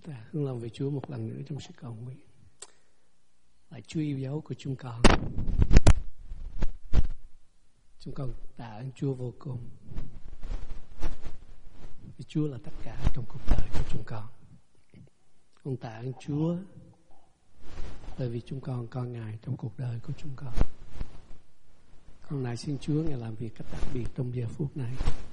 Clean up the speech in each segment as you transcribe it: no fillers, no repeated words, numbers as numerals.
ta hướng lòng về Chúa một lần nữa trong sự cầu nguyện. Lạy Chúa yêu dấu của chúng con tạ ơn Chúa vô cùng. Vì Chúa là tất cả trong cuộc đời của chúng con. Con tạ ơn Chúa bởi vì chúng con có Ngài trong cuộc đời của chúng con. Con này xin Chúa Ngài làm việc cách đặc biệt trong giờ phút này.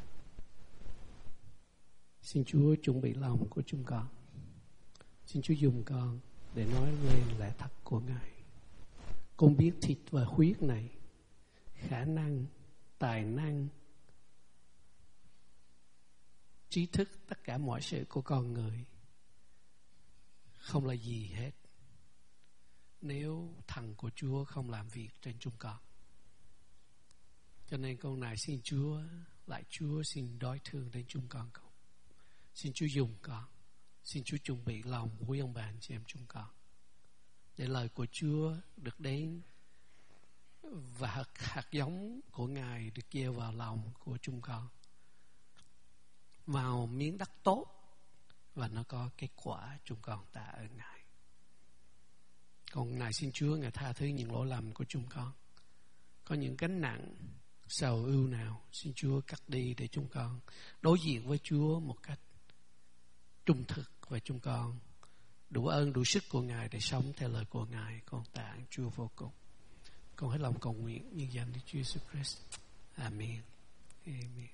Xin Chúa chuẩn bị lòng của chúng con. Xin Chúa dùng con để nói lên lẽ thật của Ngài. Con biết thịt và huyết này, khả năng, tài năng, trí thức, tất cả mọi sự của con người không là gì hết nếu thần của Chúa không làm việc trên chúng con. Cho nên con này xin Chúa, lại Chúa xin đối thương đến chúng con. Xin Chúa dùng con. Xin Chúa chuẩn bị lòng quý ông bà anh chị em chúng con, để lời của Chúa được đến và hạt giống của Ngài được gieo vào lòng của chúng con, vào miếng đất tốt, và nó có kết quả. Chúng con tạ ơn Ngài. Còn này xin Chúa Ngài tha thứ những lỗi lầm của chúng con. Có những gánh nặng sầu ưu nào, xin Chúa cắt đi để chúng con đối diện với Chúa một cách trung thực, và chúng con đủ ơn đủ sức của Ngài để sống theo lời của Ngài. Con tạ ơn Chúa vô cùng. Con hết lòng cầu nguyện nhân danh Đức Chúa Jesus Christ. Amen. Amen.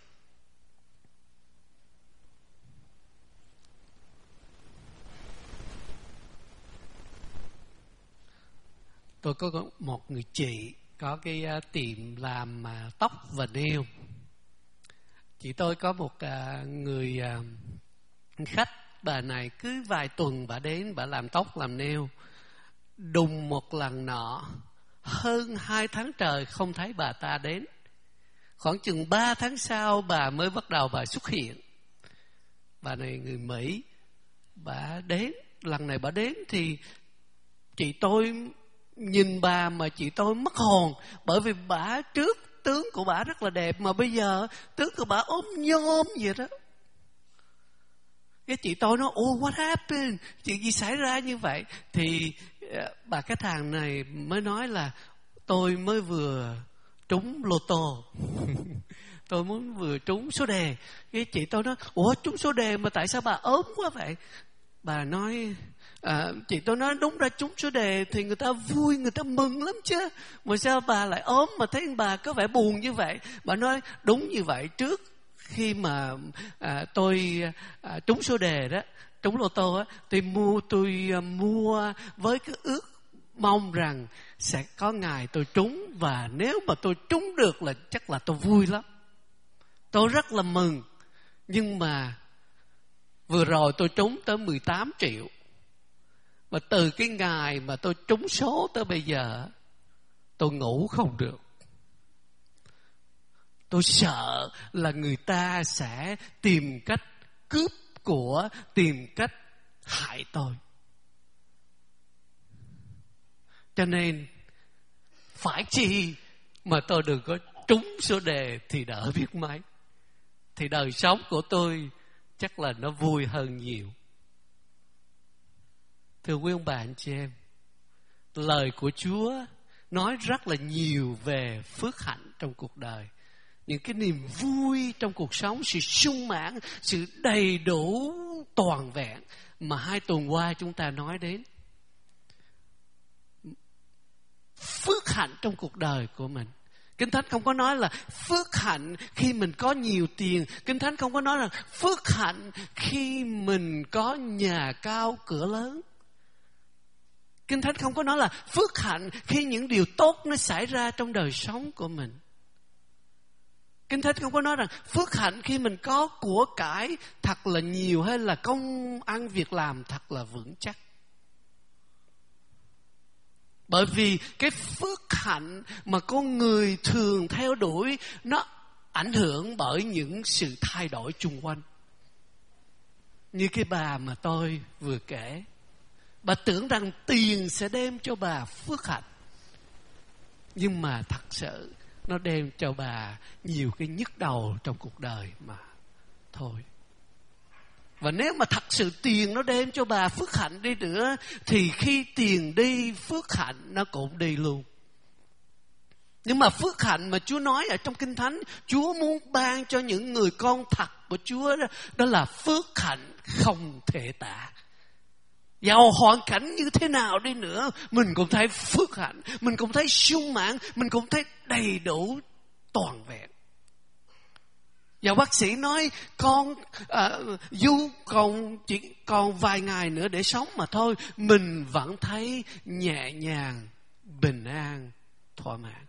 Tôi có một người chị có cái tiệm làm tóc và nail. Chị tôi có một người khách, bà này cứ vài tuần bà đến, bà làm tóc làm nail. Đùng một lần nọ, hơn 2 tháng trời không thấy bà ta đến. Khoảng chừng 3 tháng sau bà mới bắt đầu bà xuất hiện. Bà này người Mỹ, bà đến, lần này bà đến thì chị tôi nhìn bà mà chị tôi mất hồn. Bởi vì bà trước tướng của bà rất là đẹp, mà bây giờ tướng của bà ốm nhôm vậy đó. Cái chị tôi nói, oh what happened? Chuyện gì xảy ra như vậy? Thì bà khách hàng này mới nói là tôi mới vừa trúng lô tô. Tôi muốn vừa trúng số đề. Cái chị tôi nói, ủa trúng số đề mà tại sao bà ốm quá vậy? Bà nói, chị tôi nói đúng ra trúng số đề thì người ta vui, người ta mừng lắm chứ. Mà sao bà lại ốm mà thấy bà có vẻ buồn như vậy? Bà nói đúng như vậy, trước khi mà tôi trúng số đề đó, trúng lô tô á, tôi mua với cái ước mong rằng sẽ có ngày tôi trúng, và nếu mà tôi trúng được là chắc là tôi vui lắm, tôi rất là mừng. Nhưng mà vừa rồi tôi trúng tới 18 triệu. Và từ cái ngày mà tôi trúng số tới bây giờ, tôi ngủ không được. Tôi sợ là người ta sẽ tìm cách cướp của, tìm cách hại tôi. Cho nên phải chi mà tôi đừng có trúng số đề thì đỡ biết mấy. Thì đời sống của tôi chắc là nó vui hơn nhiều. Thưa quý ông bà anh chị em, lời của Chúa nói rất là nhiều về phước hạnh trong cuộc đời. Những cái niềm vui trong cuộc sống, sự sung mãn, sự đầy đủ toàn vẹn mà 2 tuần qua chúng ta nói đến. Phước hạnh trong cuộc đời của mình. Kinh Thánh không có nói là phước hạnh khi mình có nhiều tiền. Kinh Thánh không có nói là phước hạnh khi mình có nhà cao cửa lớn. Kinh Thánh không có nói là phước hạnh khi những điều tốt nó xảy ra trong đời sống của mình. Kinh Thánh không có nói rằng phước hạnh khi mình có của cải thật là nhiều, hay là công ăn việc làm thật là vững chắc. Bởi vì cái phước hạnh mà con người thường theo đuổi nó ảnh hưởng bởi những sự thay đổi chung quanh. Như cái bà mà tôi vừa kể, bà tưởng rằng tiền sẽ đem cho bà phước hạnh, nhưng mà thật sự nó đem cho bà nhiều cái nhức đầu trong cuộc đời mà thôi. Và nếu mà thật sự tiền nó đem cho bà phước hạnh đi nữa, thì khi tiền đi, phước hạnh nó cũng đi luôn. Nhưng mà phước hạnh mà Chúa nói ở trong Kinh Thánh, Chúa muốn ban cho những người con thật của Chúa đó, đó là phước hạnh không thể tả. Dầu hoàn cảnh như thế nào đi nữa, mình cũng thấy phước hạnh, mình cũng thấy sung mãn, mình cũng thấy đầy đủ toàn vẹn. Dầu bác sĩ nói con Du chỉ còn vài ngày nữa để sống mà thôi, mình vẫn thấy nhẹ nhàng, bình an, thỏa mãn.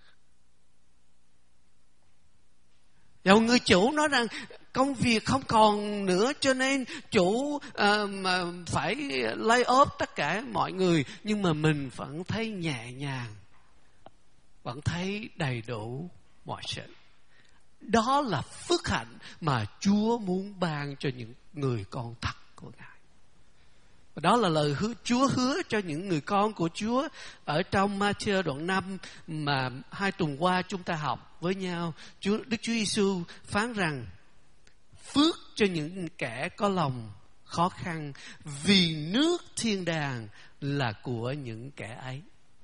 Dầu người chủ nói rằng công việc không còn nữa cho nên chủ phải lay off tất cả mọi người, nhưng mà mình vẫn thấy nhẹ nhàng, vẫn thấy đầy đủ mọi sự. Đó là phước hạnh mà Chúa muốn ban cho những người con thật của Ngài. Và đó là lời Chúa hứa cho những người con của Chúa ở trong Ma-thi-ơ đoạn 5 mà 2 tuần qua chúng ta học với nhau. Đức Chúa Giêsu phán rằng phước cho những kẻ có lòng khó khăn, vì nước thiên đàng là của những kẻ ấy.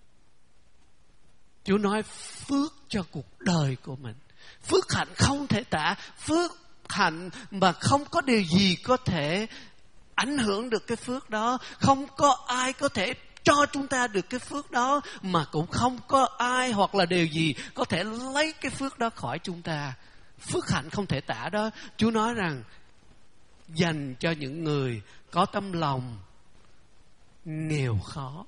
Chúa nói phước cho cuộc đời của mình. Phước hạnh không thể tả, phước hạnh mà không có điều gì có thể ảnh hưởng được cái phước đó. Không có ai có thể cho chúng ta được cái phước đó, mà cũng không có ai hoặc là điều gì có thể lấy cái phước đó khỏi chúng ta. Phước hạnh không thể tả đó, Chúa nói rằng dành cho những người có tấm lòng nghèo khó.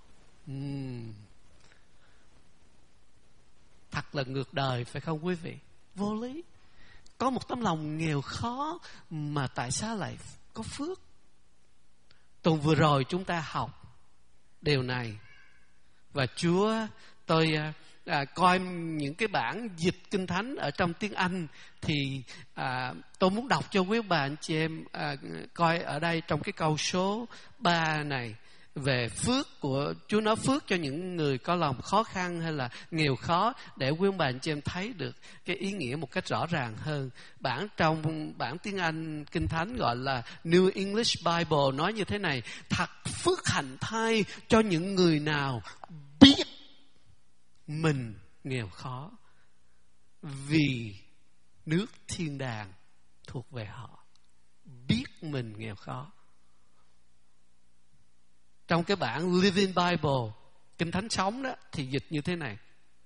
Thật là ngược đời phải không quý vị? Vô lý. Có một tấm lòng nghèo khó mà tại sao lại có phước? Tuần vừa rồi chúng ta học điều này. Và tôi coi những cái bản dịch Kinh Thánh ở trong tiếng Anh, thì tôi muốn đọc cho quý bà anh chị em coi ở đây trong cái câu số 3 này về phước của Chúa, nói phước cho những người có lòng khó khăn hay là nghèo khó, để quý bà anh chị em thấy được cái ý nghĩa một cách rõ ràng hơn. Trong bản tiếng Anh Kinh Thánh gọi là New English Bible nói như thế này: thật phước hạnh thay cho những người nào biết mình nghèo khó, vì nước thiên đàng thuộc về họ. Biết mình nghèo khó. Trong cái bản Living Bible, Kinh Thánh sống đó, thì dịch như thế này: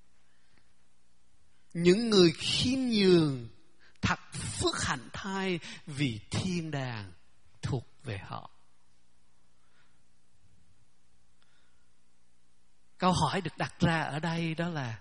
những người khiêm nhường thật phước hạnh thay, vì thiên đàng thuộc về họ. Câu hỏi được đặt ra ở đây đó là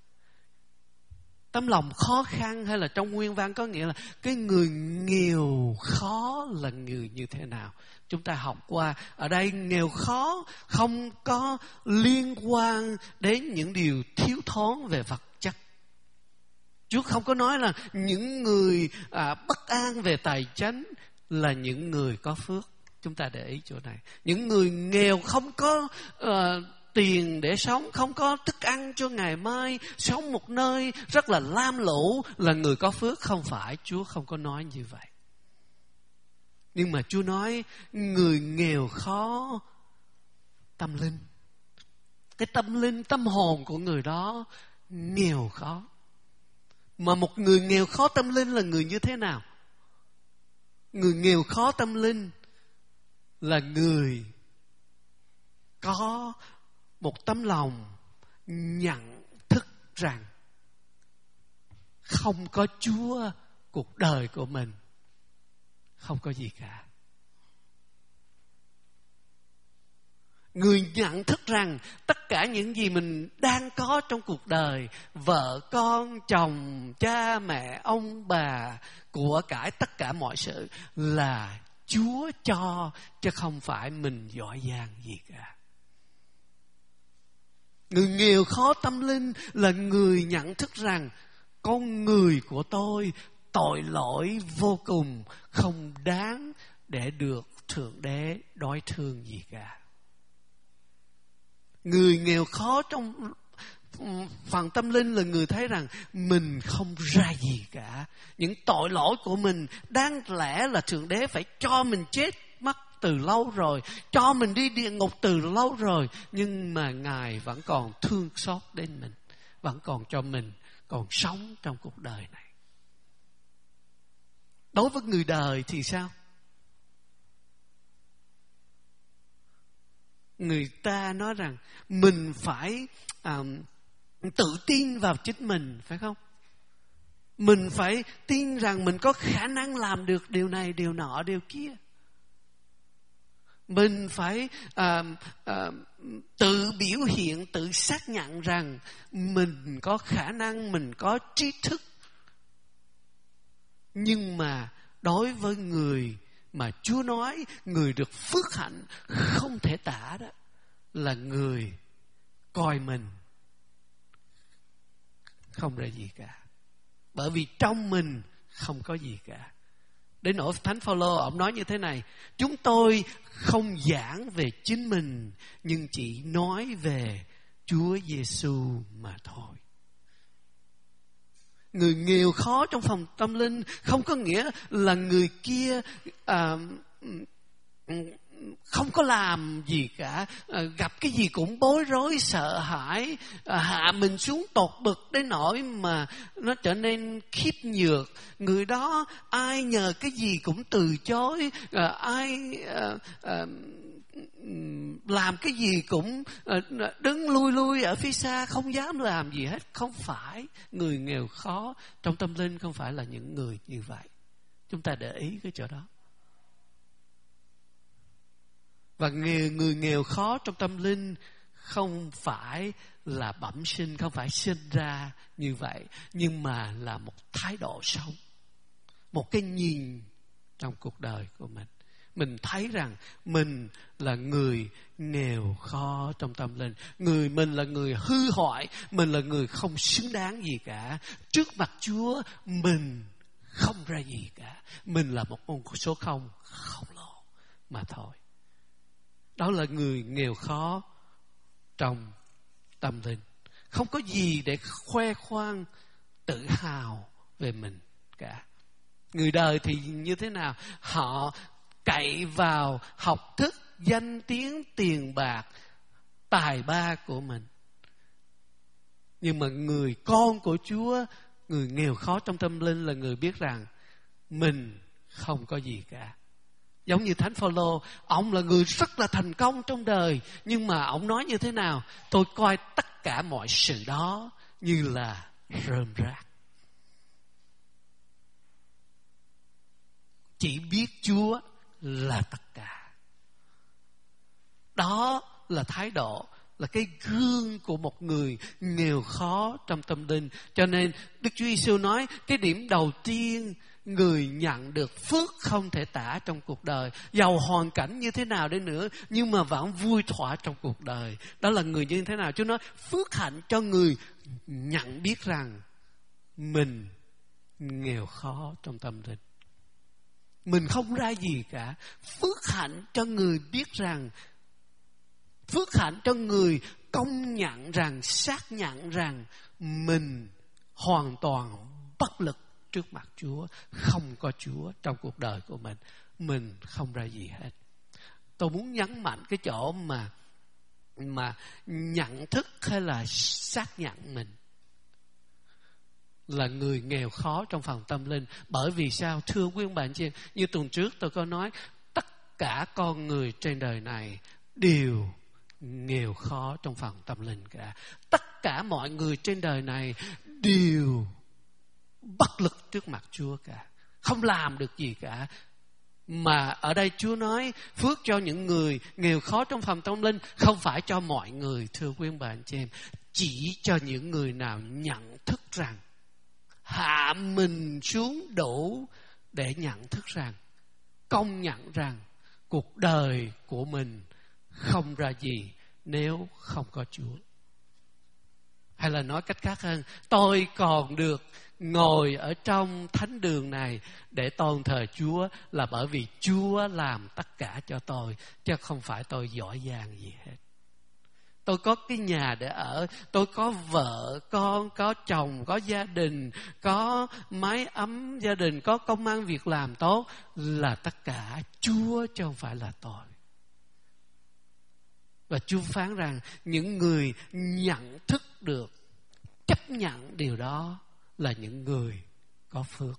tấm lòng khó khăn, hay là trong nguyên văn có nghĩa là cái người nghèo khó là người như thế nào? Chúng ta học qua ở đây, nghèo khó không có liên quan đến những điều thiếu thốn về vật chất. Chúa không có nói là những người bất an về tài chính là những người có phước. Chúng ta để ý chỗ này. Những người nghèo không có tiền để sống, không có thức ăn cho ngày mai, sống một nơi rất là lam lũ là người có phước. Không phải, Chúa không có nói như vậy. Nhưng mà Chúa nói người nghèo khó tâm linh. Cái tâm linh, tâm hồn của người đó nghèo khó. Mà một người nghèo khó tâm linh là người như thế nào? Người nghèo khó tâm linh là người có một tấm lòng nhận thức rằng không có Chúa, cuộc đời của mình không có gì cả. Người nhận thức rằng tất cả những gì mình đang có trong cuộc đời, vợ con, chồng, cha mẹ, ông bà, của cải, tất cả mọi sự là Chúa cho, chứ không phải mình giỏi giang gì cả. Người nghèo khó tâm linh là người nhận thức rằng con người của tôi tội lỗi vô cùng, không đáng để được Thượng Đế đối thương gì cả. Người nghèo khó trong phần tâm linh là người thấy rằng mình không ra gì cả. Những tội lỗi của mình đáng lẽ là Thượng Đế phải cho mình chết mất từ lâu rồi, cho mình đi địa ngục từ lâu rồi, nhưng mà Ngài vẫn còn thương xót đến mình, vẫn còn cho mình còn sống trong cuộc đời này. Đối với người đời thì sao? Người ta nói rằng mình phải tự tin vào chính mình, phải không? Mình phải tin rằng mình có khả năng làm được điều này, điều nọ, điều kia. Mình phải tự biểu hiện, tự xác nhận rằng mình có khả năng, mình có trí thức. Nhưng mà đối với người mà Chúa nói người được phước hạnh không thể tả đó, là người coi mình không ra gì cả. Bởi vì trong mình không có gì cả. Đến nỗi Thánh Phaolô ông nói như thế này: chúng tôi không giảng về chính mình, nhưng chỉ nói về Chúa Giêsu mà thôi. Người nghèo khó trong phòng tâm linh không có nghĩa là người kia không có làm gì cả, gặp cái gì cũng bối rối, sợ hãi, hạ mình xuống tột bực đến nỗi mà nó trở nên khiếp nhược. Người đó ai nhờ cái gì cũng từ chối, ai làm cái gì cũng đứng lui ở phía xa, không dám làm gì hết. Không phải. Người nghèo khó trong tâm linh không phải là những người như vậy. Chúng ta để ý cái chỗ đó. Và người nghèo khó trong tâm linh không phải là bẩm sinh, không phải sinh ra như vậy, nhưng mà là một thái độ sống, một cái nhìn trong cuộc đời của mình. Mình thấy rằng mình là người nghèo khó trong tâm linh. Mình là người hư hoại, mình là người không xứng đáng gì cả. Trước mặt Chúa mình không ra gì cả. Mình là một con số không khổng lồ mà thôi. Đó là người nghèo khó trong tâm linh. Không có gì để khoe khoang, tự hào về mình cả. Người đời thì như thế nào? Họ cậy vào học thức, danh tiếng, tiền bạc, tài ba của mình. Nhưng mà người con của Chúa, người nghèo khó trong tâm linh là người biết rằng mình không có gì cả. Giống như Thánh Phaolô, ông là người rất là thành công trong đời, nhưng mà ông nói như thế nào? Tôi coi tất cả mọi sự đó như là rơm rác. Chỉ biết Chúa là tất cả. Đó là thái độ, là cái gương của một người nghèo khó trong tâm linh. Cho nên Đức Chúa Giêsu nói cái điểm đầu tiên người nhận được phước không thể tả trong cuộc đời, giàu hoàn cảnh như thế nào đi nữa nhưng mà vẫn vui thỏa trong cuộc đời. Đó là người như thế nào? Chúa nói phước hạnh cho người nhận biết rằng mình nghèo khó trong tâm linh, mình không ra gì cả. Phước hạnh cho người biết rằng, phước hạnh cho người công nhận rằng, xác nhận rằng mình hoàn toàn bất lực trước mặt Chúa. Không có Chúa trong cuộc đời của mình không ra gì hết. Tôi muốn nhấn mạnh cái chỗ mà nhận thức hay là xác nhận mình là người nghèo khó trong phần tâm linh. Bởi vì sao? Thưa quý ông bà anh chị em, như tuần trước tôi có nói, tất cả con người trên đời này đều nghèo khó trong phần tâm linh cả. Tất cả mọi người trên đời này đều bất lực trước mặt Chúa cả, không làm được gì cả. Mà ở đây Chúa nói phước cho những người nghèo khó trong phần tâm linh không phải cho mọi người, thưa quý ông bà anh chị em, chỉ cho những người nào nhận thức rằng, hạ mình xuống đủ để nhận thức rằng, công nhận rằng cuộc đời của mình không ra gì nếu không có Chúa. Hay là nói cách khác hơn, tôi còn được ngồi ở trong thánh đường này để tôn thờ Chúa là bởi vì Chúa làm tất cả cho tôi, chứ không phải tôi giỏi giang gì hết. tôi có cái nhà để ở, tôi có vợ con, có chồng, có gia đình, có mái ấm gia đình, có công ăn việc làm tốt, là tất cả Chúa chứ không phải là tôi. Và Chúa phán rằng những người nhận thức được, chấp nhận điều đó là những người có phước.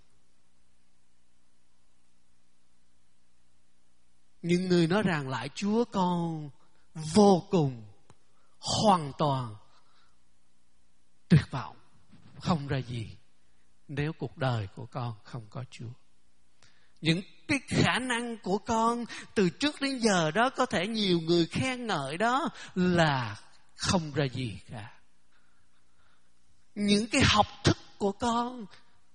Những người nói rằng lại Chúa con vô cùng, hoàn toàn tuyệt vọng, không ra gì nếu cuộc đời của con không có Chúa. Những cái khả năng của con từ trước đến giờ đó có thể nhiều người khen ngợi đó là không ra gì cả. Những cái học thức của con,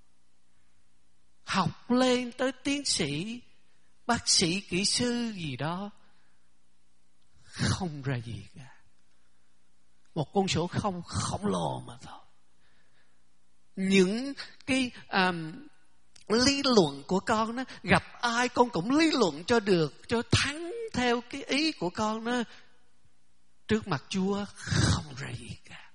học lên tới tiến sĩ, bác sĩ, kỹ sư gì đó, không ra gì cả. Một con số không khổng lồ mà thôi. Những cái lý luận của con đó, gặp ai con cũng lý luận cho được, cho thắng theo cái ý của con đó. Trước mặt Chúa không ra gì cả.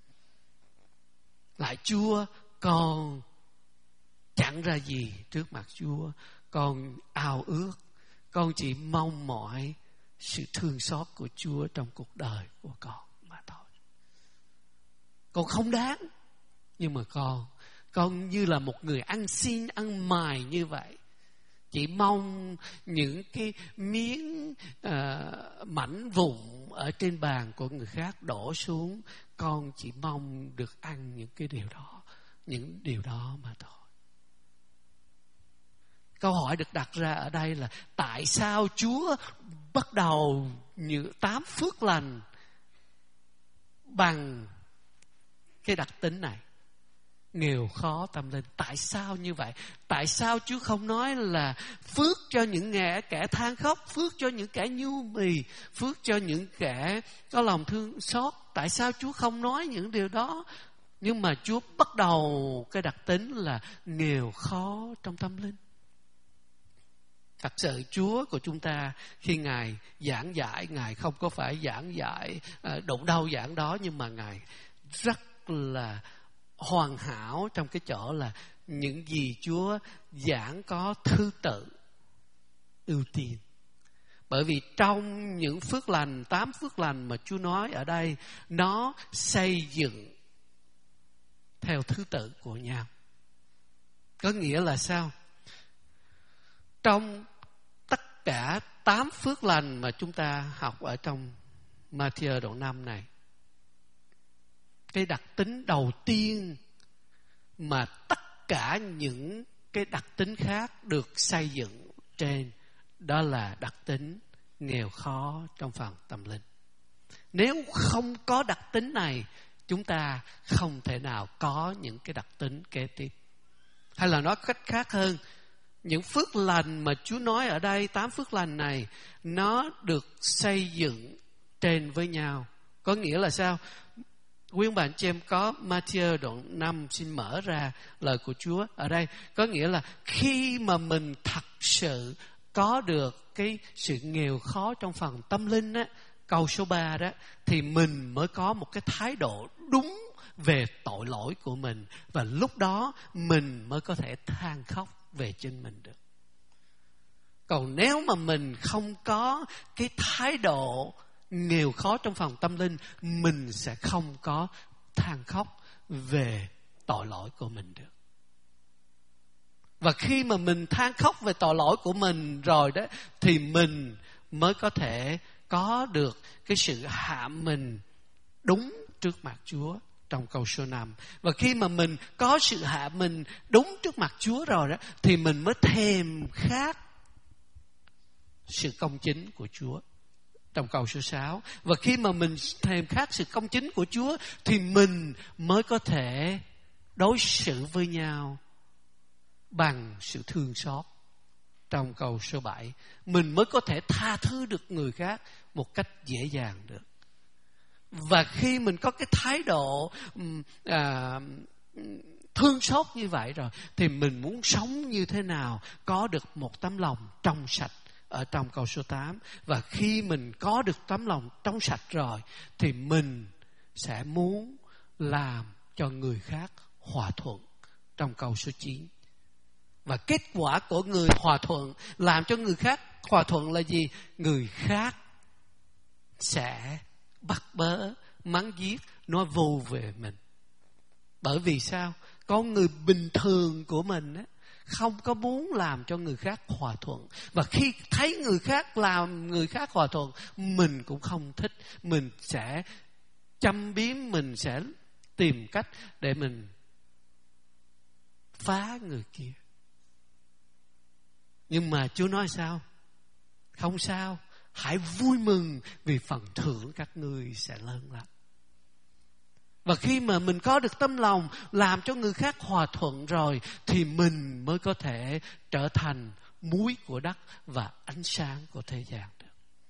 Lại Chúa con chẳng ra gì trước mặt Chúa. Con ao ước, con chỉ mong mỏi sự thương xót của Chúa trong cuộc đời của con mà thôi. Con không đáng, nhưng mà con như là một người ăn xin ăn mài như vậy, chỉ mong những cái miếng mảnh vụn ở trên bàn của người khác đổ xuống. Con chỉ mong được ăn những cái điều đó, những điều đó mà thôi. Câu hỏi được đặt ra ở đây là tại sao Chúa bắt đầu như 8 phước lành bằng cái đặc tính này? Nghèo khó tâm linh. Tại sao như vậy? Tại sao Chúa không nói là phước cho những kẻ than khóc, phước cho những kẻ nhu mì, phước cho những kẻ có lòng thương xót? Tại sao Chúa không nói những điều đó? Nhưng mà Chúa bắt đầu cái đặc tính là nghèo khó trong tâm linh. Thật sự Chúa của chúng ta khi Ngài giảng dạy, Ngài không có phải giảng dạy đụng đâu giảng đó, nhưng mà Ngài rất là hoàn hảo trong cái chỗ là những gì Chúa giảng có thứ tự ưu tiên. Bởi vì trong những phước lành, 8 phước lành mà Chúa nói ở đây, nó xây dựng theo thứ tự của nhau. Có nghĩa là sao? Trong tất cả 8 phước lành mà chúng ta học ở trong Ma-thi-ơ đoạn 5 này, cái đặc tính đầu tiên mà tất cả những cái đặc tính khác được xây dựng trên, đó là đặc tính nghèo khó trong phần tâm linh. Nếu không có đặc tính này, chúng ta không thể nào có những cái đặc tính kế tiếp. Hay là nói cách khác hơn, những phước lành mà Chúa nói ở đây, 8 phước lành này, nó được xây dựng trên với nhau. Có nghĩa là sao? Quý ông bà anh chị em có Ma-thi-ơ đoạn 5, xin mở ra lời của Chúa ở đây. Có nghĩa là khi mà mình thật sự có được cái sự nghèo khó trong phần tâm linh á, câu số 3 đó, thì mình mới có một cái thái độ đúng về tội lỗi của mình. Và lúc đó mình mới có thể than khóc về chính mình được. Còn nếu mà mình không có cái thái độ nghèo khó trong phần tâm linh, mình sẽ không có than khóc về tội lỗi của mình được. Và khi mà mình than khóc về tội lỗi của mình rồi đó, thì mình mới có thể có được cái sự hạ mình đúng trước mặt Chúa trong câu số 5. Và khi mà mình có sự hạ mình đúng trước mặt Chúa rồi đó, thì mình mới thèm khát sự công chính của Chúa trong câu số 6. Và khi mà mình thèm khát sự công chính của Chúa, thì mình mới có thể đối xử với nhau bằng sự thương xót trong câu số 7. Mình mới có thể tha thứ được người khác một cách dễ dàng được. Và khi mình có cái thái độ thương xót như vậy rồi, thì mình muốn sống như thế nào có được một tấm lòng trong sạch ở trong câu số 8. Và khi mình có được tấm lòng trong sạch rồi thì mình sẽ muốn làm cho người khác hòa thuận trong câu số 9. Và kết quả của người hòa thuận, làm cho người khác hòa thuận là gì? Người khác sẽ bắt bớ, mắng giết, nói vô về mình. Bởi vì sao? Con người bình thường của mình á, không có muốn làm cho người khác hòa thuận. Và khi thấy người khác làm người khác hòa thuận, mình cũng không thích. Mình sẽ châm biếm, mình sẽ tìm cách để mình phá người kia. Nhưng mà Chúa nói sao? Không sao, hãy vui mừng vì phần thưởng các ngươi sẽ lớn lắm. Và khi mà mình có được tấm lòng làm cho người khác hòa thuận rồi thì mình mới có thể trở thành muối của đất và ánh sáng của thế gian được.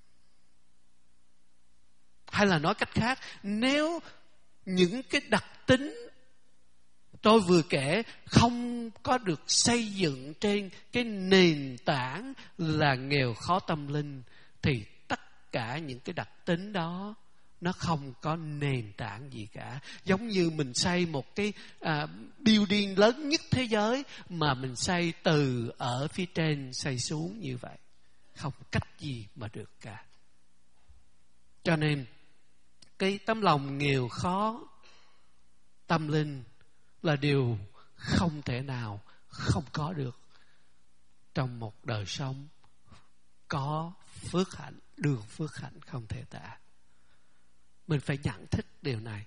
Hay là nói cách khác, nếu những cái đặc tính tôi vừa kể không có được xây dựng trên cái nền tảng là nghèo khó tâm linh, thì tất cả những cái đặc tính đó nó không có nền tảng gì cả. Giống như mình xây một cái building lớn nhất thế giới mà mình xây từ ở phía trên xây xuống như vậy, không cách gì mà được cả. Cho nên cái tấm lòng nghèo khó tâm linh là điều không thể nào không có được trong một đời sống có phước hạnh, đường phước hạnh không thể tả. Mình phải nhận thức điều này.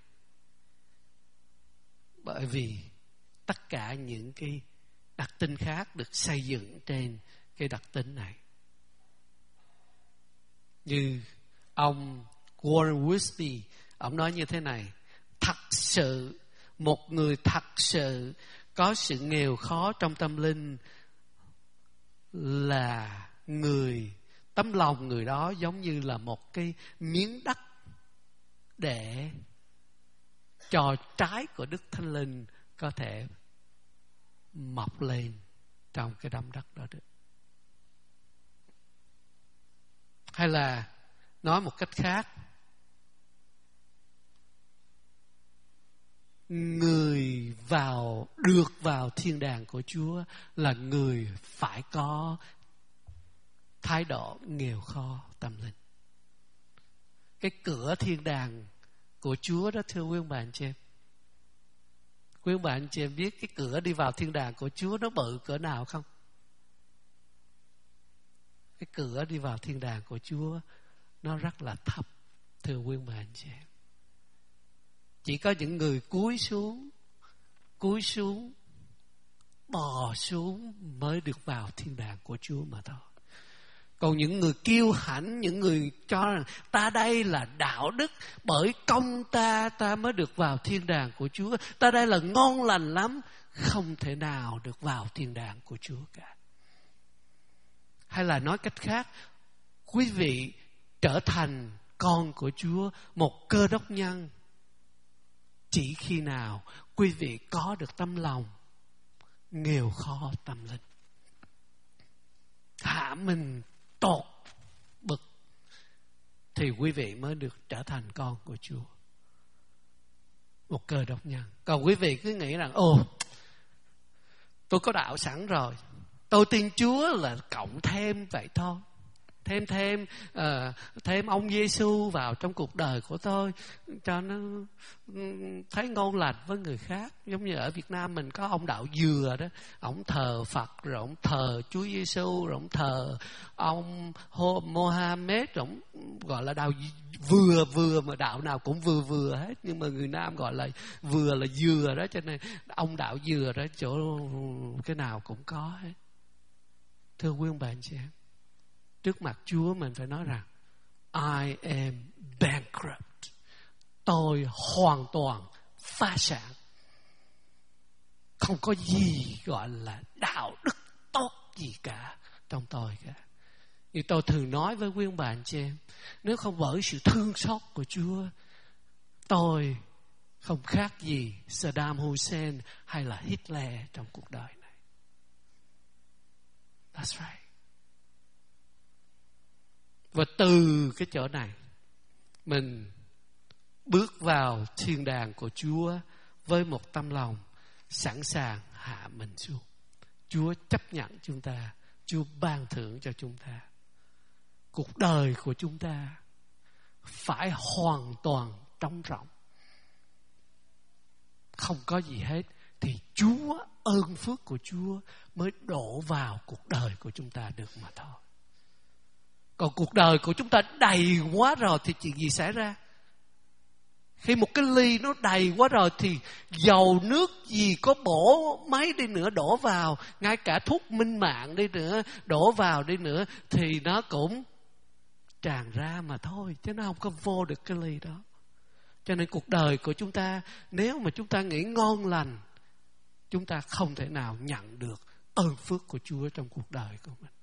Bởi vì tất cả những cái đặc tính khác được xây dựng trên cái đặc tính này. Như ông Warren Wiersbe, ông nói như thế này: thật sự, một người thật sự có sự nghèo khó trong tâm linh là tấm lòng người đó giống như là một cái miếng đất để cho trái của Đức Thánh Linh có thể mọc lên trong cái đám đất đó được. Hay là nói một cách khác, người được vào thiên đàng của Chúa là người phải có thái độ nghèo khó tâm linh. Cái cửa thiên đàng của Chúa đó, thưa quý ông bà anh chị em. Quý ông bà anh chị em biết cái cửa đi vào thiên đàng của Chúa nó bự cỡ nào không? Cái cửa đi vào thiên đàng của Chúa nó rất là thấp, thưa quý ông bà anh chị em. Chỉ có những người cúi xuống, bò xuống mới được vào thiên đàng của Chúa mà thôi. Còn những người kiêu hãnh, những người cho rằng ta đây là đạo đức, bởi công ta mới được vào thiên đàng của Chúa, ta đây là ngon lành lắm, không thể nào được vào thiên đàng của Chúa cả. Hay là nói cách khác, quý vị trở thành con của Chúa, một cơ đốc nhân, chỉ khi nào quý vị có được tấm lòng nghèo khó tâm linh, hạ mình tột bực, thì quý vị mới được trở thành con của Chúa, một cơ đốc nhân. Còn quý vị cứ nghĩ rằng tôi có đạo sẵn rồi, tôi tin Chúa là cộng thêm vậy thôi, thêm ông Giêsu vào trong cuộc đời của tôi cho nó thấy ngon lành với người khác. Giống như ở Việt Nam mình có ông đạo dừa đó, ông thờ Phật, rồi ông thờ Chúa Giêsu, rồi ông thờ ông Mohammed, rồi ông gọi là đạo vừa mà đạo nào cũng vừa hết, nhưng mà người Nam gọi là vừa là dừa đó, cho nên ông đạo dừa đó chỗ cái nào cũng có hết. Thưa quý ông bà anh chị em, trước mặt Chúa mình phải nói rằng I am bankrupt. Tôi hoàn toàn phá sản. Không có gì gọi là đạo đức tốt gì cả trong tôi cả. Như tôi thường nói với quý ông bà anh chị em, nếu không bởi sự thương xót của Chúa, tôi không khác gì Saddam Hussein hay là Hitler trong cuộc đời này. That's right. Và từ cái chỗ này mình bước vào thiên đàng của Chúa với một tâm lòng sẵn sàng hạ mình xuống. Chúa chấp nhận chúng ta, Chúa ban thưởng cho chúng ta. Cuộc đời của chúng ta phải hoàn toàn trống rỗng, không có gì hết, thì Chúa, ơn phước của Chúa mới đổ vào cuộc đời của chúng ta được mà thôi. Còn cuộc đời của chúng ta đầy quá rồi thì chuyện gì xảy ra? Khi một cái ly nó đầy quá rồi thì dầu nước gì có bổ mấy đi nữa đổ vào, ngay cả thuốc minh mạng đi nữa đổ vào đi nữa, thì nó cũng tràn ra mà thôi, chứ nó không có vô được cái ly đó. Cho nên cuộc đời của chúng ta, nếu mà chúng ta nghĩ ngon lành, chúng ta không thể nào nhận được ơn phước của Chúa trong cuộc đời của mình.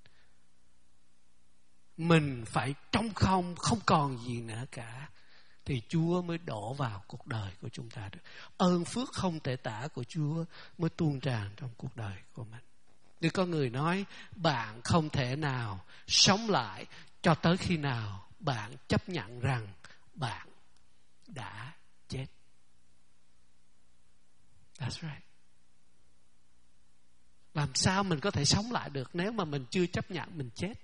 Mình phải trống không, không còn gì nữa cả, thì Chúa mới đổ vào cuộc đời của chúng ta được. Ơn phước không thể tả của Chúa mới tuôn tràn trong cuộc đời của mình. Nếu có người nói bạn không thể nào sống lại cho tới khi nào bạn chấp nhận rằng bạn đã chết. That's right. Làm sao mình có thể sống lại được nếu mà mình chưa chấp nhận mình chết?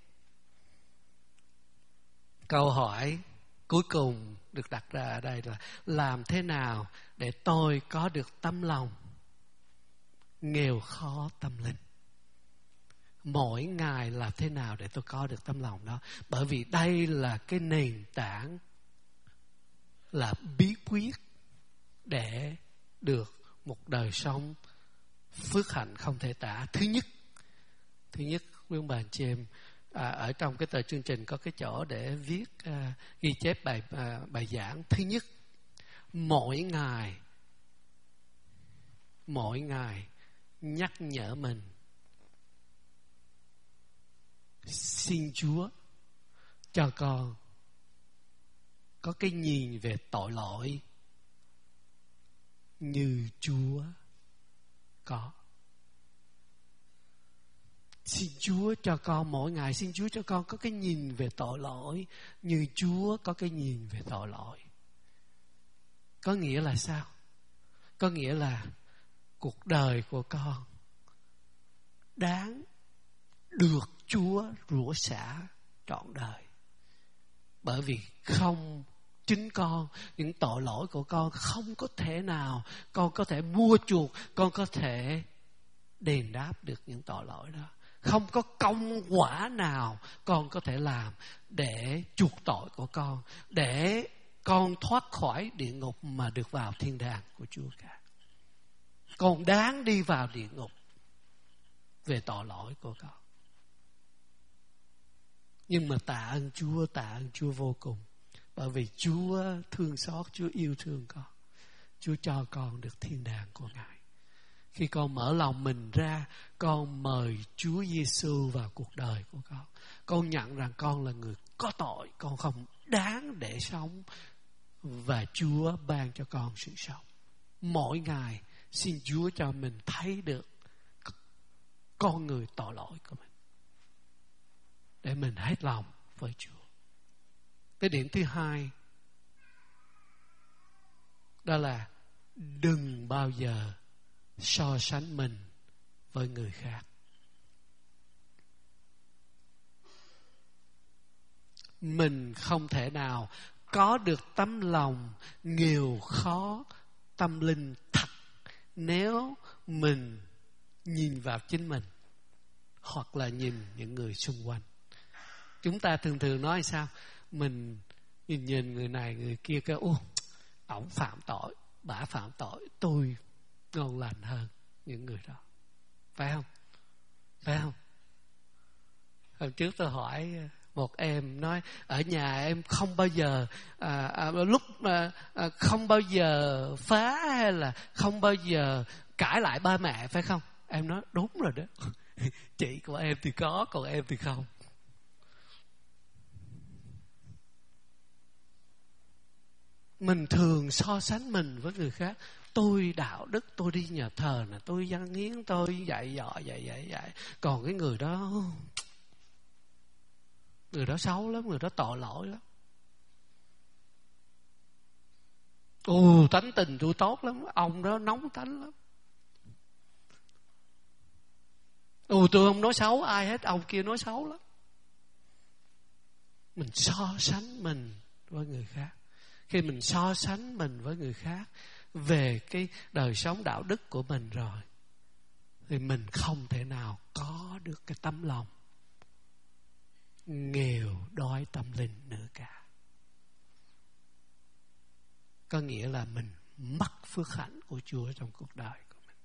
Câu hỏi cuối cùng được đặt ra ở đây là làm thế nào để tôi có được tấm lòng nghèo khó tâm linh? Mỗi ngày làm thế nào để tôi có được tấm lòng đó? Bởi vì đây là cái nền tảng, là bí quyết để được một đời sống phước hạnh không thể tả. Thứ nhất, quý ông bà anh chị em, ở trong cái tờ chương trình có cái chỗ để viết ghi chép bài giảng. Thứ nhất, mỗi ngày nhắc nhở mình, xin Chúa cho con có cái nhìn về tội lỗi như Chúa có. Xin Chúa cho con mỗi ngày, xin Chúa cho con có cái nhìn về tội lỗi như Chúa có cái nhìn về tội lỗi. Có nghĩa là sao? Có nghĩa là cuộc đời của con đáng được Chúa rủa xả trọn đời. Bởi vì chính con, những tội lỗi của con không có thể nào con có thể mua chuộc, con có thể đền đáp được những tội lỗi đó. Không có công quả nào con có thể làm để chuộc tội của con, để con thoát khỏi địa ngục mà được vào thiên đàng của Chúa cả. Con đáng đi vào địa ngục về tội lỗi của con. Nhưng mà tạ ơn Chúa vô cùng. Bởi vì Chúa thương xót, Chúa yêu thương con. Chúa cho con được thiên đàng của Ngài. Khi con mở lòng mình ra, con mời Chúa Giêsu vào cuộc đời của con. Con nhận rằng con là người có tội, con không đáng để sống, và Chúa ban cho con sự sống. Mỗi ngày xin Chúa cho mình thấy được con người tội lỗi của mình, để mình hết lòng với Chúa. Cái điểm thứ hai đó là đừng bao giờ so sánh mình với người khác. Mình không thể nào có được tấm lòng nghèo khó tâm linh thật nếu mình nhìn vào chính mình hoặc là nhìn những người xung quanh. Chúng ta thường nói sao? Mình nhìn người này người kia cái ổng phạm tội, bả phạm tội, tôi ngon lành hơn những người đó. Phải không? Hôm trước tôi hỏi một em, nói ở nhà em không bao giờ không bao giờ phá hay là không bao giờ cãi lại ba mẹ, phải không? Em nói đúng rồi đó. Chị của em thì có, còn em thì không. Mình thường so sánh mình với người khác. Tôi đạo đức, tôi đi nhà thờ nè, tôi văn hiến, tôi dạy. Còn cái người đó Người đó xấu lắm, người đó tội lỗi lắm. Tánh tình tôi tốt lắm, ông đó nóng tánh lắm. Tôi không nói xấu ai hết, ông kia nói xấu lắm. Mình so sánh mình với người khác. Khi mình so sánh mình với người khác về cái đời sống đạo đức của mình rồi, thì mình không thể nào có được cái tấm lòng nghèo đói tâm linh nữa cả. Có nghĩa là mình mất phước hạnh của Chúa trong cuộc đời của mình.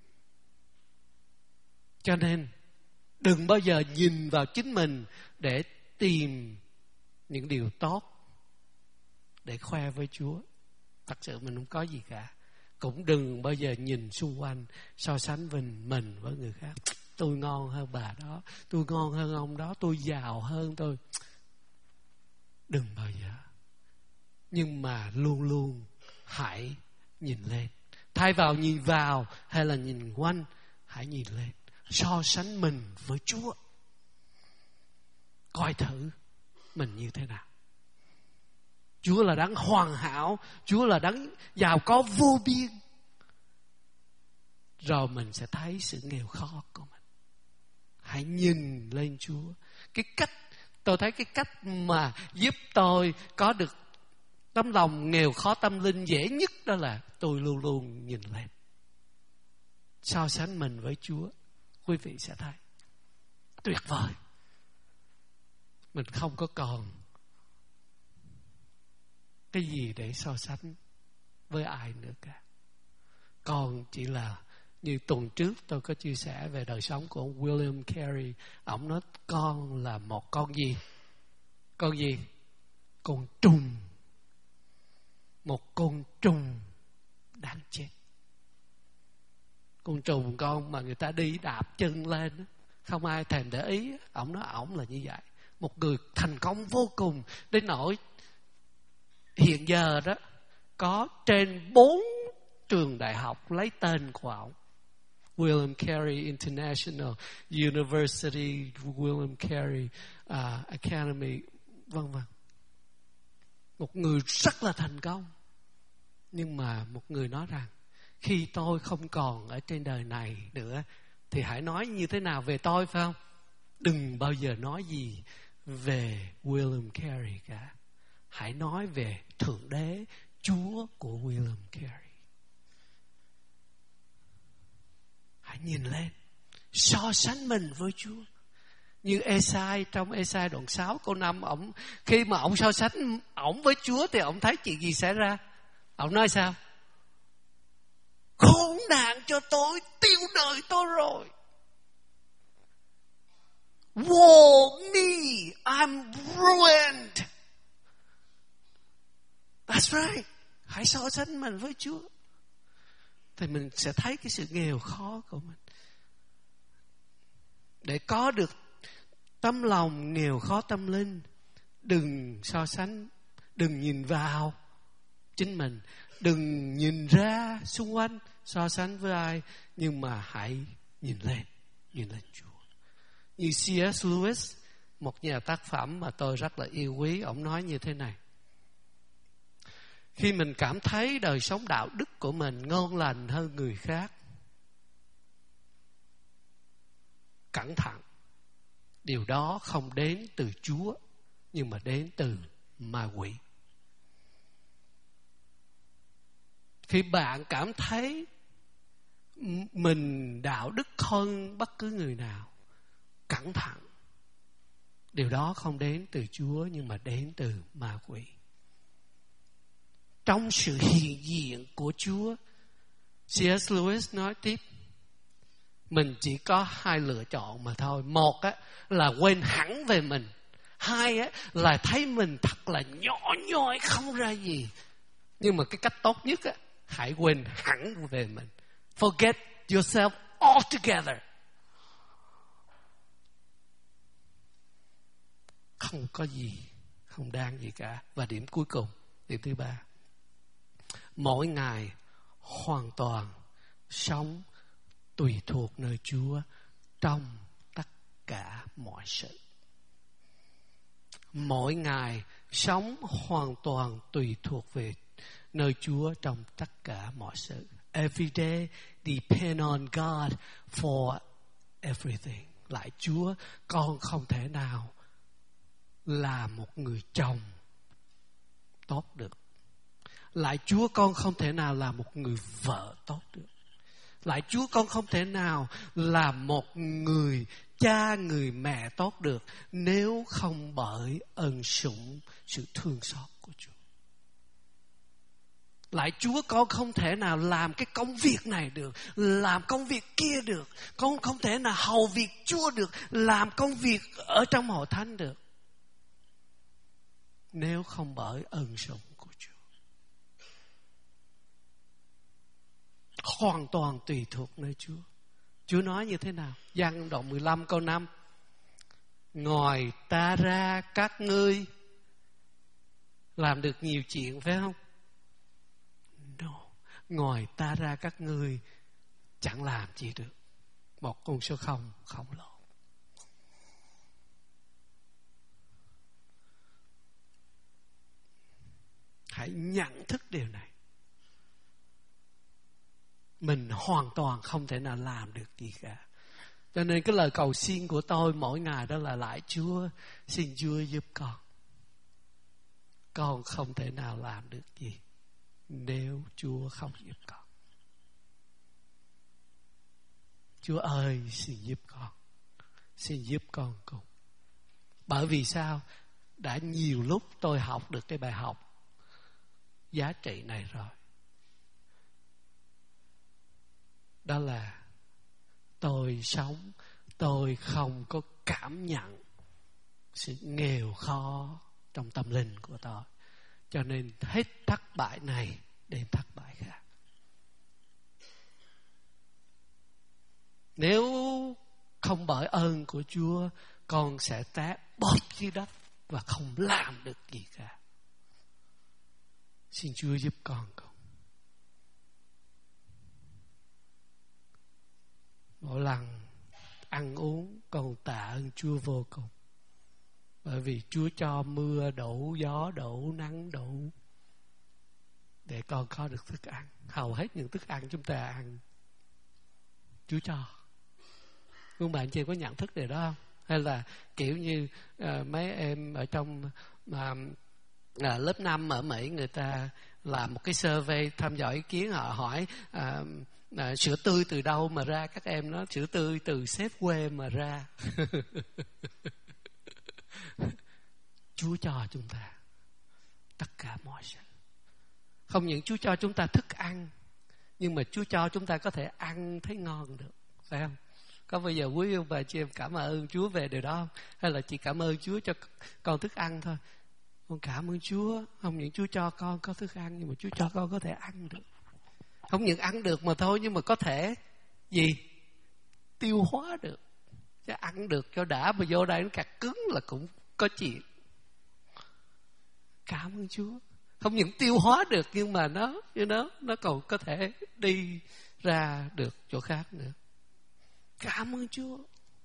Cho nên đừng bao giờ nhìn vào chính mình để tìm những điều tốt để khoe với Chúa. Thật sự mình không có gì cả. Cũng đừng bao giờ nhìn xung quanh so sánh mình với người khác. Tôi ngon hơn bà đó, tôi ngon hơn ông đó, tôi giàu hơn tôi. Đừng bao giờ. Nhưng mà luôn luôn hãy nhìn lên. Thay vào nhìn vào hay là nhìn quanh, hãy nhìn lên. So sánh mình với Chúa. Coi thử mình như thế nào. Chúa là đấng hoàn hảo, Chúa là đấng giàu có vô biên. Rồi mình sẽ thấy sự nghèo khó của mình. Hãy nhìn lên Chúa. Tôi thấy cái cách mà giúp tôi có được tấm lòng nghèo khó tâm linh dễ nhất đó là tôi luôn luôn nhìn lên. So sánh mình với Chúa. Quý vị sẽ thấy tuyệt vời. Mình không có còn cái gì để so sánh với ai nữa cả. Còn chỉ là như tuần trước tôi có chia sẻ về đời sống của ông William Carey. Ông nói con là một con gì? Con gì? Con trùng. Một con trùng đáng chết. Con trùng con mà người ta đi đạp chân lên, không ai thèm để ý. Ông nói ổng là như vậy. Một người thành công vô cùng đến nỗi hiện giờ đó có trên 4 trường đại học lấy tên của ổng. William Carey International University, William Carey Academy, vân vân. Một người rất là thành công. Nhưng mà một người nói rằng khi tôi không còn ở trên đời này nữa thì hãy nói như thế nào về tôi, phải không? Đừng bao giờ nói gì về William Carey cả. Hãy nói về Thượng Đế, Chúa của William Carey. Hãy nhìn lên, so sánh mình với Chúa. Như Ê-sai, trong Ê-sai đoạn 6 câu 5, khi mà ông so sánh ổng với Chúa thì ông thấy chuyện gì xảy ra? Ông nói sao? Khốn nạn cho tôi, tiêu đời tôi rồi. Woe me, I'm ruined. That's right. Hãy so sánh mình với Chúa thì mình sẽ thấy cái sự nghèo khó của mình. Để có được tấm lòng nghèo khó tâm linh, đừng so sánh, đừng nhìn vào chính mình, đừng nhìn ra xung quanh so sánh với ai, nhưng mà hãy nhìn lên Chúa. Như C.S. Lewis, một nhà tác phẩm mà tôi rất là yêu quý, ông nói như thế này: khi mình cảm thấy đời sống đạo đức của mình ngon lành hơn người khác, cẩn thận, điều đó không đến từ Chúa nhưng mà đến từ ma quỷ. Khi bạn cảm thấy mình đạo đức hơn bất cứ người nào, cẩn thận, điều đó không đến từ Chúa nhưng mà đến từ ma quỷ. Trong sự hiện diện của Chúa, C.S. Lewis nói tiếp, mình chỉ có 2 lựa chọn mà thôi. Một á, là quên hẳn về mình. 2 á, là thấy mình thật là nhỏ nhoi không ra gì. Nhưng mà cái cách tốt nhất á, hãy quên hẳn về mình. Forget yourself altogether. Không có gì, không đáng gì cả. Và điểm cuối cùng, điểm thứ 3, mỗi ngày hoàn toàn sống tùy thuộc nơi Chúa trong tất cả mọi sự. mỗi ngày sống hoàn toàn tùy thuộc về nơi Chúa trong tất cả mọi sự. Every day depend on God for everything. Lại Chúa, con không thể nào là một người chồng tốt được. Lại Chúa, con không thể nào là một người vợ tốt được. Lại Chúa, con không thể nào là một người cha, người mẹ tốt được nếu không bởi ân sủng, sự thương xót của Chúa. Lại Chúa, con không thể nào làm cái công việc này được, làm công việc kia được. Con không thể nào hầu việc Chúa được, làm công việc ở trong hội thánh được, nếu không bởi ân sủng của Chúa. Hoàn toàn tùy thuộc nơi Chúa. Chúa nói như thế nào? Giăng đoạn 15 câu 5. Ngoài ta ra các ngươi làm được nhiều chuyện, phải không? No. Ngoài ta ra các ngươi chẳng làm gì được. Một con số không khổng lồ. Hãy nhận thức điều này. Mình hoàn toàn không thể nào làm được gì cả. Cho nên cái lời cầu xin của tôi mỗi ngày đó là: lại Chúa, xin Chúa giúp con. Con không thể nào làm được gì nếu Chúa không giúp con. Chúa ơi, xin giúp con. Xin giúp con cùng. Bởi vì sao? Đã nhiều lúc tôi học được cái bài học giá trị này rồi. Đó là tôi sống, tôi không có cảm nhận sự nghèo khó trong tâm linh của tôi. Cho nên hết thất bại này đến thất bại khác. Nếu không bởi ơn của Chúa, con sẽ té bóp dưới đất và không làm được gì cả. Xin Chúa giúp con. Mỗi lần ăn uống con tạ ơn Chúa vô cùng. Bởi vì Chúa cho mưa đổ, gió đổ, nắng đổ để con có được thức ăn. Hầu hết những thức ăn chúng ta ăn Chúa cho. Nhưng bạn chị có nhận thức điều đó không? Hay là kiểu như mấy em ở trong lớp 5 ở Mỹ, người ta làm một cái survey thăm dò ý kiến, họ hỏi sữa tươi từ đâu mà ra? Các em nói sữa tươi từ Safeway mà ra. Chúa cho chúng ta tất cả mọi sự. Không những Chúa cho chúng ta thức ăn, nhưng mà Chúa cho chúng ta có thể ăn thấy ngon được, phải không? Có bao giờ quý ông bà chị em cảm ơn Chúa về điều đó không? Hay là chỉ cảm ơn Chúa cho con thức ăn thôi? Con cảm ơn Chúa, không những Chúa cho con có thức ăn, nhưng mà Chúa cho con có thể ăn được. Không những ăn được mà thôi, nhưng mà có thể gì? Tiêu hóa được. Chứ ăn được cho đã mà vô đây nó cặt cứng là cũng có chuyện. Cảm ơn Chúa. Không những tiêu hóa được, nhưng mà nó còn có thể đi ra được chỗ khác nữa. Cảm ơn Chúa.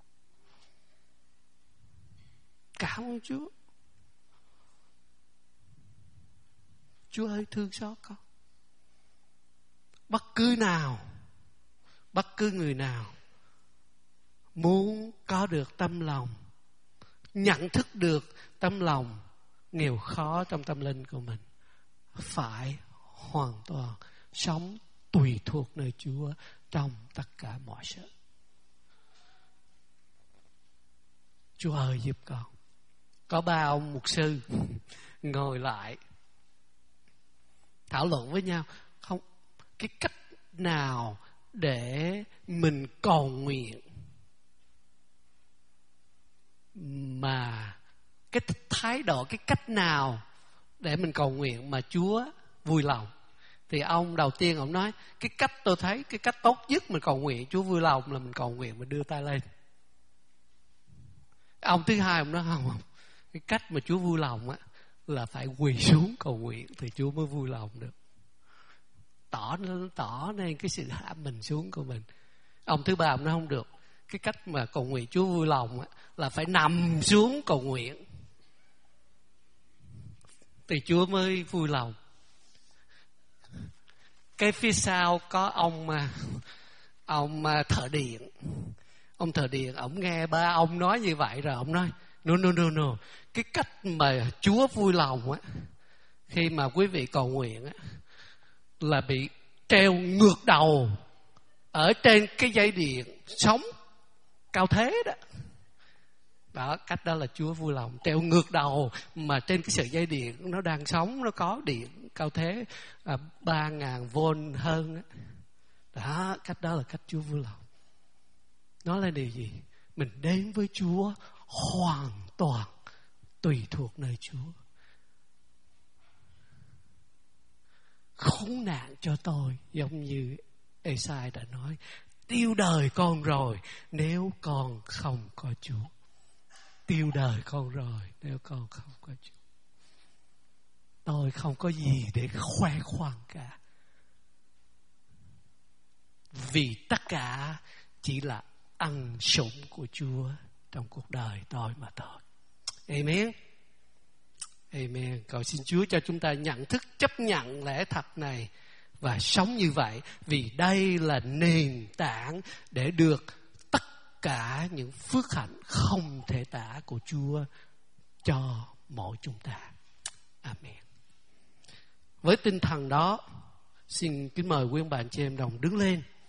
Cảm ơn Chúa. Chúa ơi, thương xót con. Bất cứ người nào muốn có được tâm lòng, nhận thức được tâm lòng nghèo khó trong tâm linh của mình, phải hoàn toàn sống tùy thuộc nơi Chúa trong tất cả mọi sự. Chúa ơi giúp con. Có ba ông mục sư ngồi lại thảo luận với nhau, không cái cách nào để mình cầu nguyện mà cái thái độ, cái cách nào để mình cầu nguyện mà Chúa vui lòng. Thì ông đầu tiên ông nói, cái cách tôi thấy cái cách tốt nhất mình cầu nguyện Chúa vui lòng là mình cầu nguyện mình đưa tay lên. Ông thứ hai ông nói không, cái cách mà Chúa vui lòng á là phải quỳ xuống cầu nguyện thì Chúa mới vui lòng được. Tỏ nên cái sự hạ mình xuống của mình. Ông thứ ba ông nói không được, cái cách mà cầu nguyện Chúa vui lòng á là phải nằm xuống cầu nguyện. thì Chúa mới vui lòng. Cái phía sau có ông thợ điện. Ông thợ điện, ông nghe ba ông nói như vậy rồi ông nói no. Cái cách mà Chúa vui lòng á, khi mà quý vị cầu nguyện á, là bị treo ngược đầu ở trên cái dây điện sống cao thế đó. Đó, cách đó là Chúa vui lòng, treo ngược đầu mà trên cái sợi dây điện nó đang sống, nó có điện cao thế 3.000V hơn đó. Đó, cách đó là cách Chúa vui lòng. Nó là điều gì? Mình đến với Chúa hoàn toàn tùy thuộc nơi Chúa. Khốn nạn cho tôi, giống như Ê-sai đã nói, tiêu đời con rồi nếu con không có Chúa. Tiêu đời con rồi nếu con không có Chúa. Tôi không có gì để khoe khoang cả, vì tất cả chỉ là ân sủng của Chúa trong cuộc đời tôi mà thôi. Amen. Amen. Cầu xin Chúa cho chúng ta nhận thức, chấp nhận lẽ thật này và sống như vậy, vì đây là nền tảng để được tất cả những phước hạnh không thể tả của Chúa cho mỗi chúng ta. Amen. Với tinh thần đó, xin kính mời quý ông bà anh chị em đồng đứng lên.